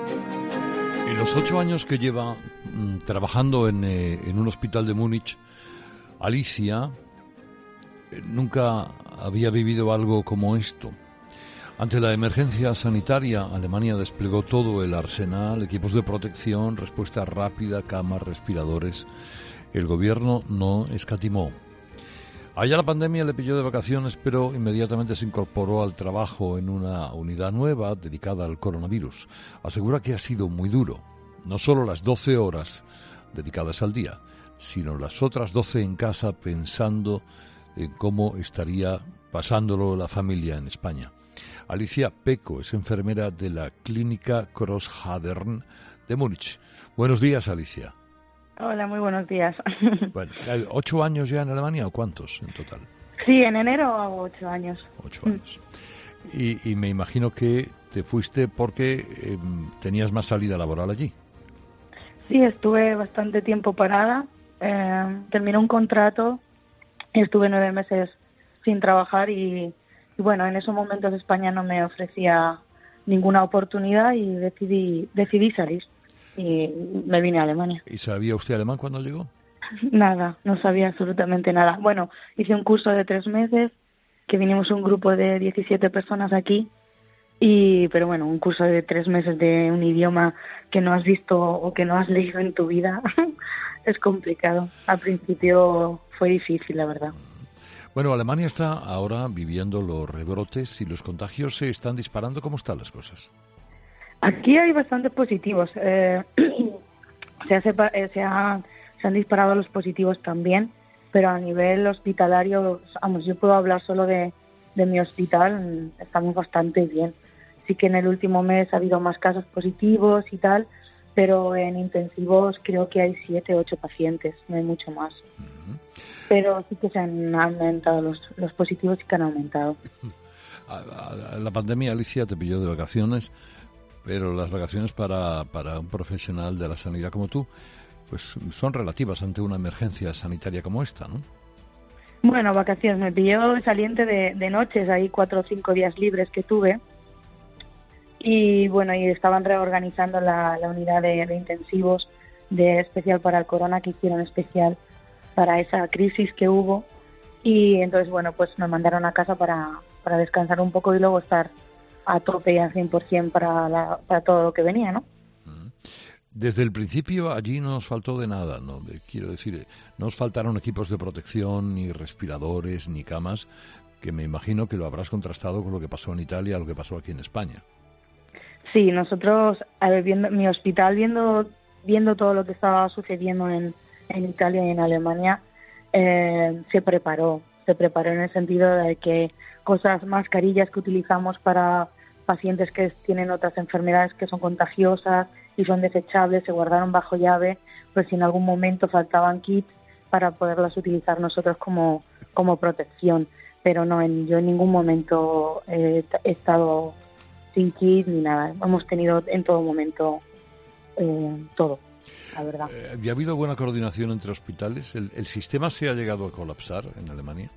En los 8 años que lleva trabajando en un hospital de Múnich, Alicia nunca había vivido algo como esto. Ante la emergencia sanitaria, Alemania desplegó todo el arsenal, equipos de protección, respuesta rápida, camas, respiradores. El gobierno no escatimó. Allá la pandemia le pilló de vacaciones, pero inmediatamente se incorporó al trabajo en una unidad nueva dedicada al coronavirus. Asegura que ha sido muy duro, no solo las 12 horas dedicadas al día, sino las otras 12 en casa pensando en cómo estaría pasándolo la familia en España. Alicia Peco es enfermera de la clínica Großhadern de Múnich. Buenos días, Alicia. Hola, muy buenos días. Bueno, ¿8 años ya en Alemania o cuántos en total? Sí, en enero hago 8 años. 8 años. Y me imagino que te fuiste porque tenías más salida laboral allí. Sí, estuve bastante tiempo parada. Terminé un contrato y estuve 9 meses sin trabajar y bueno, en esos momentos España no me ofrecía ninguna oportunidad y decidí salir y me vine a Alemania. ¿Y sabía usted alemán cuando llegó? Nada, no sabía absolutamente nada. Bueno, hice un curso de 3 meses, que vinimos un grupo de 17 personas aquí, pero bueno, un curso de 3 meses de un idioma que no has visto o que no has leído en tu vida es complicado. Al principio fue difícil, la verdad. Bueno, Alemania está ahora viviendo los rebrotes y los contagios se están disparando. ¿Cómo están las cosas? Aquí hay bastantes positivos. Se han disparado los positivos también, pero a nivel hospitalario, vamos, yo puedo hablar solo de mi hospital, estamos bastante bien. Sí que en el último mes ha habido más casos positivos y tal, pero en intensivos creo que hay 7 o 8 pacientes, no hay mucho más. Uh-huh. Pero sí que se han aumentado, los positivos sí que han aumentado. La pandemia, Alicia, te pilló de vacaciones, pero las vacaciones para un profesional de la sanidad como tú, pues son relativas ante una emergencia sanitaria como esta, ¿no? Bueno, vacaciones, me pilló saliente de noches, hay 4 o 5 días libres que tuve. Y bueno, y estaban reorganizando la unidad de intensivos de especial para el corona, que hicieron especial para esa crisis que hubo. Y entonces, bueno, pues me mandaron a casa para descansar un poco y luego estar a tope y al 100% para todo lo que venía, ¿no? Desde el principio allí no nos faltó de nada, ¿no? Quiero decir, no nos faltaron equipos de protección, ni respiradores, ni camas, que me imagino que lo habrás contrastado con lo que pasó en Italia, lo que pasó aquí en España. Sí, nosotros, viendo mi hospital, viendo todo lo que estaba sucediendo en Italia y en Alemania, se preparó en el sentido de que mascarillas que utilizamos para pacientes que tienen otras enfermedades que son contagiosas y son desechables, se guardaron bajo llave, pues si en algún momento faltaban kits para poderlas utilizar nosotros como protección. Pero no, yo en ningún momento he estado sin kit ni nada. Hemos tenido en todo momento todo, la verdad. ¿Y ha habido buena coordinación entre hospitales? ¿El sistema se ha llegado a colapsar en Alemania?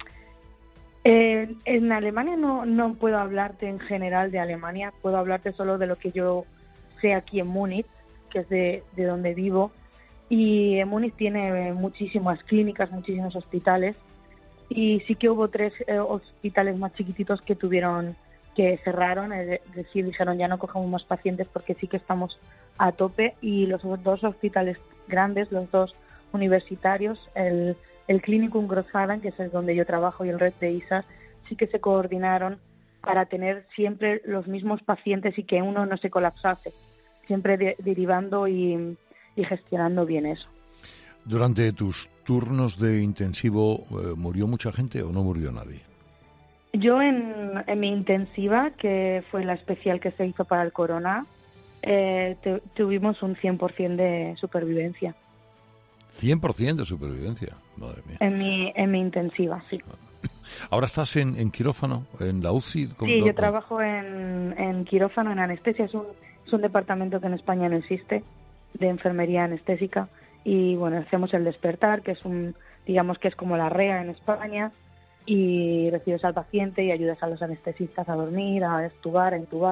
En Alemania no puedo hablarte en general de Alemania, puedo hablarte solo de lo que yo sé aquí en Múnich, que es de donde vivo. Y en Múnich tiene muchísimas clínicas, muchísimos hospitales. Y sí que hubo 3 hospitales más chiquititos que cerraron, es decir, dijeron ya no cogemos más pacientes porque sí que estamos a tope, y los 2 hospitales grandes, los 2 universitarios, el Klinikum Großhadern, que es el donde yo trabajo, y el Red de ISAS, sí que se coordinaron para tener siempre los mismos pacientes y que uno no se colapsase, siempre derivando y gestionando bien eso. ¿Durante tus turnos de intensivo murió mucha gente o no murió nadie? Yo en mi intensiva, que fue la especial que se hizo para el corona, tuvimos un 100% de supervivencia. ¿100% de supervivencia? Madre mía. En mi intensiva, sí. ¿Ahora estás en quirófano, en la UCI? Sí, yo trabajo en quirófano, en anestesia. Es un departamento que en España no existe, de enfermería anestésica. Y bueno, hacemos el despertar, que es digamos que es como la REA en España, y recibes al paciente y ayudas a los anestesistas a dormir, a extubar, a intubar,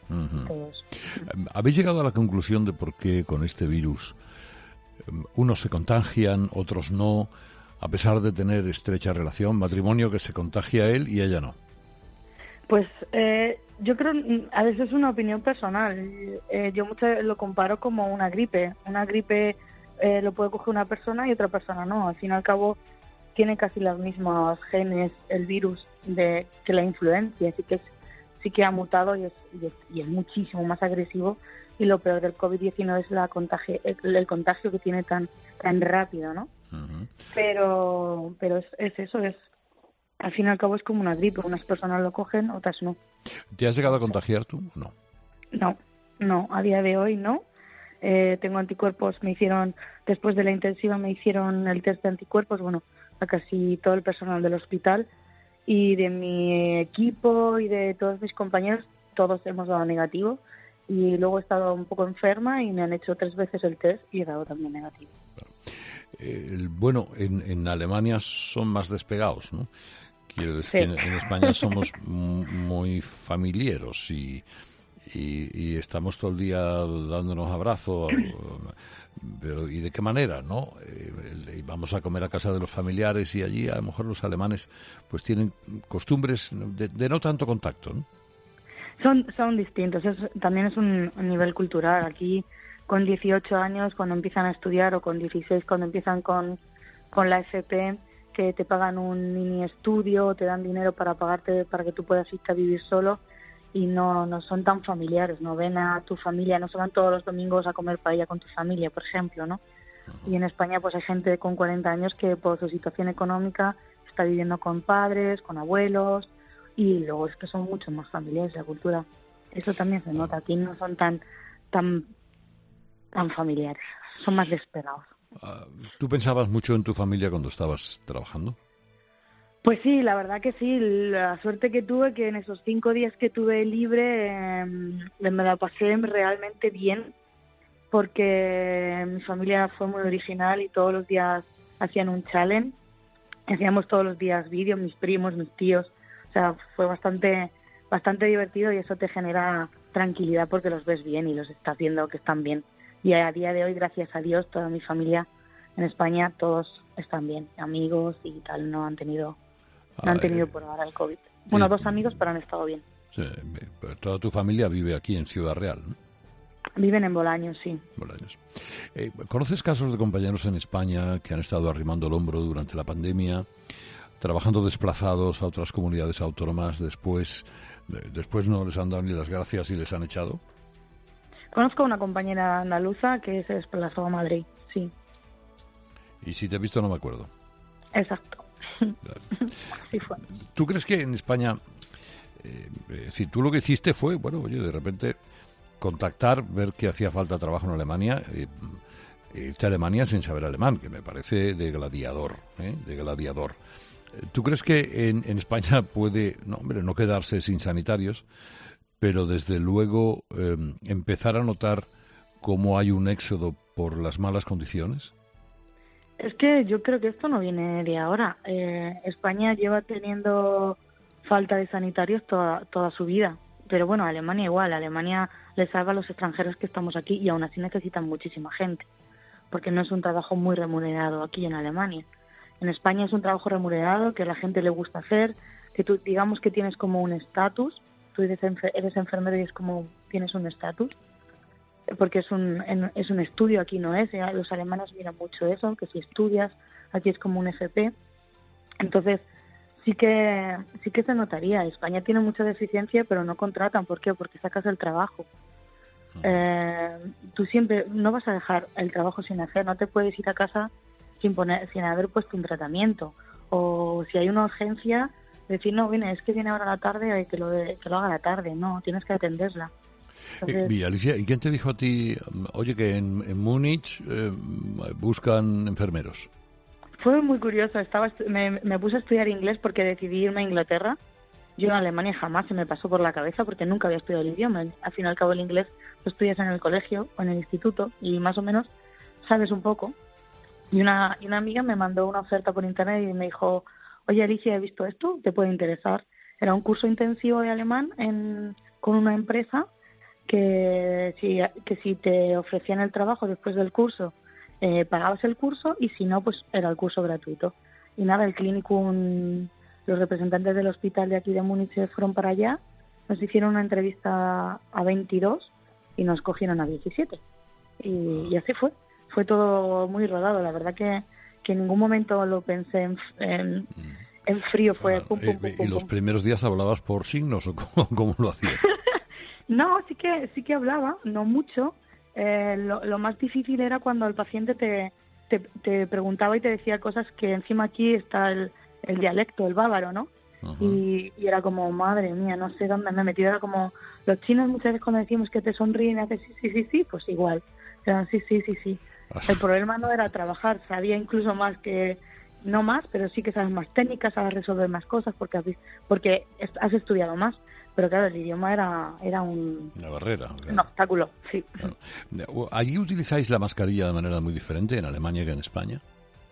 Ujú. todo eso. ¿Habéis llegado a la conclusión de por qué con este virus unos se contagian, otros no, a pesar de tener estrecha relación, matrimonio que se contagia él y ella no? Pues yo creo, a veces es una opinión personal. Yo mucho lo comparo como una gripe. Una gripe lo puede coger una persona y otra persona no. Al fin y al cabo tiene casi los mismos genes el virus que la influencia, así que sí que ha mutado y es muchísimo más agresivo. Y lo peor del COVID-19 es el contagio que tiene tan rápido, ¿no? Ujú. Pero es eso, al fin y al cabo es como una gripe. Unas personas lo cogen, otras no. ¿Te has llegado a contagiar tú? No. No, a día de hoy no. Tengo anticuerpos, después de la intensiva me hicieron el test de anticuerpos, bueno, a casi todo el personal del hospital, y de mi equipo y de todos mis compañeros, todos hemos dado negativo, y luego he estado un poco enferma y me han hecho 3 veces el test y he dado también negativo. Bueno, en Alemania son más despegados, ¿no? Quiero decir Sí. que en España somos muy familiares y estamos todo el día dándonos abrazos, pero ¿y de qué manera, no? Y vamos a comer a casa de los familiares y allí a lo mejor los alemanes pues tienen costumbres de no tanto contacto, ¿no? Son distintos, también es un nivel cultural. Aquí con 18 años cuando empiezan a estudiar o con 16 cuando empiezan con la FP, que te pagan un mini estudio, te dan dinero para pagarte para que tú puedas irte a vivir solo, y no son tan familiares, no ven a tu familia, no se van todos los domingos a comer paella con tu familia, por ejemplo, ¿no? Y en España pues hay gente con 40 años que por su situación económica está viviendo con padres, con abuelos, y luego es que son mucho más familiares la cultura. Eso también se nota, aquí no son tan familiares, son más despegados. ¿Tú pensabas mucho en tu familia cuando estabas trabajando? Pues sí, la verdad que sí. La suerte que tuve que en esos 5 días que tuve libre me la pasé realmente bien, porque mi familia fue muy original y todos los días hacían un challenge. Hacíamos todos los días vídeos, mis primos, mis tíos. O sea, fue bastante divertido y eso te genera tranquilidad porque los ves bien y los estás viendo que están bien. Y a día de hoy, gracias a Dios, toda mi familia en España, todos están bien, amigos y tal, no han tenido por ahora el COVID. Bueno, 2 amigos, pero han estado bien. Sí, toda tu familia vive aquí en Ciudad Real, ¿no? Viven en Bolaños, sí. Bolaños. ¿Conoces casos de compañeros en España que han estado arrimando el hombro durante la pandemia, trabajando desplazados a otras comunidades autónomas, después no les han dado ni las gracias y les han echado? Conozco a una compañera andaluza que se desplazó a Madrid, sí. Y si te he visto no me acuerdo. Exacto. Claro. Así fue. ¿Tú crees que en España, si tú lo que hiciste fue, bueno, oye, de repente contactar, ver que hacía falta trabajo en Alemania, irte a Alemania sin saber alemán, que me parece de gladiador, de gladiador. ¿Tú crees que en España puede, no, hombre, no quedarse sin sanitarios, pero desde luego empezar a notar cómo hay un éxodo por las malas condiciones? Es que yo creo que esto no viene de ahora. España lleva teniendo falta de sanitarios toda su vida. Pero bueno, Alemania igual. Alemania le salva a los extranjeros que estamos aquí y aún así necesitan muchísima gente. Porque no es un trabajo muy remunerado aquí en Alemania. En España es un trabajo remunerado que a la gente le gusta hacer, que tú digamos que tienes como un estatus. Tú eres enfermero y es como tienes un estatus. Porque es un estudio, aquí no es. Los alemanes miran mucho eso, que si estudias, aquí es como un FP. Entonces, sí que se notaría. España tiene mucha deficiencia, pero no contratan. ¿Por qué? Porque sacas el trabajo. Tú siempre no vas a dejar el trabajo sin hacer, no te puedes ir a casa sin haber puesto un tratamiento. O si hay una urgencia, decir, no, es que viene ahora a la tarde, que lo haga a la tarde. No, tienes que atenderla. Alicia, ¿y quién te dijo a ti, oye, que en Múnich buscan enfermeros? Fue muy curioso. Me puse a estudiar inglés porque decidí irme a Inglaterra. Yo en Alemania jamás se me pasó por la cabeza porque nunca había estudiado el idioma. Al fin y al cabo el inglés lo estudias en el colegio o en el instituto y más o menos sabes un poco. Y una amiga me mandó una oferta por internet y me dijo, oye Alicia, he visto esto, ¿te puede interesar? Era un curso intensivo de alemán con una empresa que si te ofrecían el trabajo después del curso, pagabas el curso, y si no, pues era el curso gratuito. Y nada, el Klinikum, los representantes del hospital de aquí de Múnich se fueron para allá, nos hicieron una entrevista a 22 y nos cogieron a 17. Y así fue. Fue todo muy rodado. La verdad que en ningún momento lo pensé en frío. Fue pum, pum, pum, ¿Y los primeros días hablabas por signos o cómo lo hacías? No, sí que hablaba, no mucho. Lo más difícil era cuando el paciente te preguntaba y te decía cosas que encima aquí está el dialecto, el bávaro, ¿no? Uh-huh. Y era como, madre mía, no sé dónde me he metido. Era como los chinos muchas veces cuando decimos que te sonríen y haces sí, pues igual. Eran sí. El problema no era trabajar, sabía incluso más que... No más, pero sí que sabes más técnicas, sabes resolver más cosas porque has estudiado más. Pero claro, el idioma era una barrera. Claro. Un obstáculo, sí. Claro. ¿Allí utilizáis la mascarilla de manera muy diferente en Alemania que en España?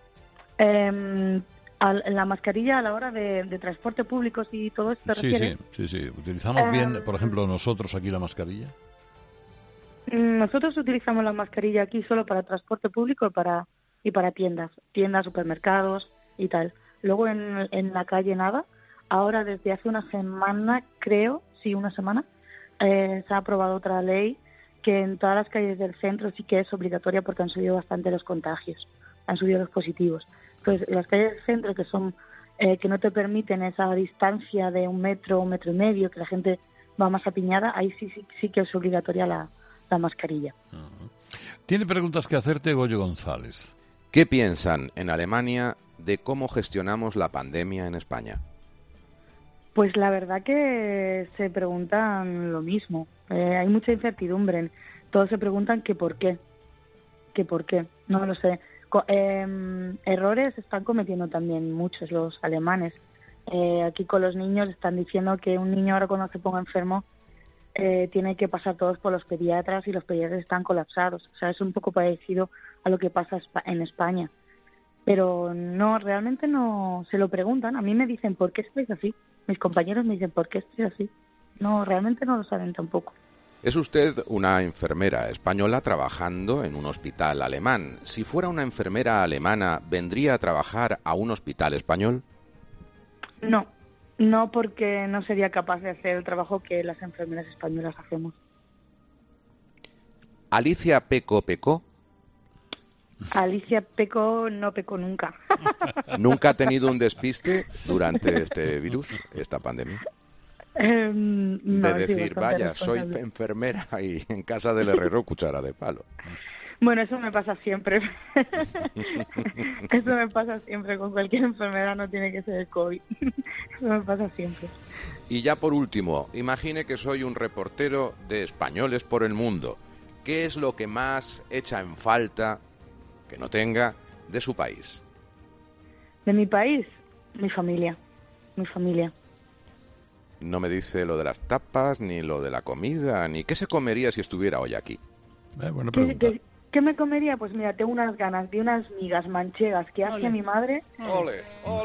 La mascarilla a la hora de transporte público y todo esto. Sí. ¿Utilizamos bien, por ejemplo, nosotros aquí la mascarilla? Nosotros utilizamos la mascarilla aquí solo para transporte público y para tiendas, supermercados y tal. Luego en la calle nada. Ahora desde hace una semana, una semana, se ha aprobado otra ley que en todas las calles del centro sí que es obligatoria porque han subido bastante los contagios, han subido los positivos. Pues las calles del centro que son que no te permiten esa distancia de 1 metro, 1 metro y medio, que la gente va más apiñada, ahí sí que es obligatoria la mascarilla. Uh-huh. Tiene preguntas que hacerte Goyo González. ¿Qué piensan en Alemania de cómo gestionamos la pandemia en España? Pues la verdad que se preguntan lo mismo. Hay mucha incertidumbre. Todos se preguntan que por qué. No lo sé. Errores están cometiendo también muchos los alemanes. Aquí con los niños están diciendo que un niño ahora cuando se ponga enfermo tiene que pasar todos por los pediatras y los pediatras están colapsados. O sea, es un poco parecido a lo que pasa en España. Pero no, realmente no se lo preguntan. A mí me dicen, ¿por qué estáis así? Mis compañeros me dicen, ¿por qué estoy así? No, realmente no lo saben tampoco. Es usted una enfermera española trabajando en un hospital alemán. Si fuera una enfermera alemana, ¿vendría a trabajar a un hospital español? No, porque no sería capaz de hacer el trabajo que las enfermeras españolas hacemos. ¿Alicia pecó? Alicia no pecó nunca. ¿Nunca ha tenido un despiste durante este virus, esta pandemia? No, de decir, vaya, soy enfermera y en casa del herrero cuchara de palo. Bueno, eso me pasa siempre. Eso me pasa siempre con cualquier enfermedad, no tiene que ser el COVID. Eso me pasa siempre. Y ya por último, imagine que soy un reportero de Españoles por el Mundo. ¿Qué es lo que más echa en falta que no tenga de su país? ¿De mi país? Mi familia. No me dice lo de las tapas, ni lo de la comida, ni qué se comería si estuviera hoy aquí. Buena pregunta. ¿Qué me comería? Pues mira, tengo unas ganas de unas migas manchegas que hace mi madre. ¡Ole!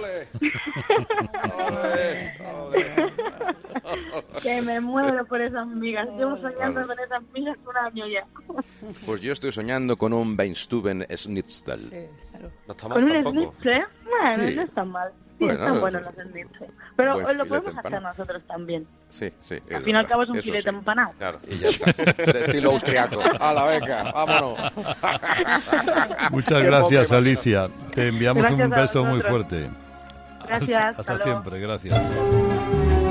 Que me muero por esas migas. Llevo soñando con esas migas un año ya. Pues yo estoy soñando con un Weinstüben Schnitzel. Sí, claro. No está mal tampoco. ¿Con un schnitzel? Bueno, sí. No está mal. Sí, bueno, están buenos los schnitzel. Pero lo podemos hacer nosotros también. Sí. Al fin y al cabo es un filete empanado. Claro, y ya está. De estilo austriaco. ¡A la beca! ¡Vámonos! Muchas gracias, Alicia. Te enviamos un beso muy fuerte. Gracias. Hasta siempre, gracias.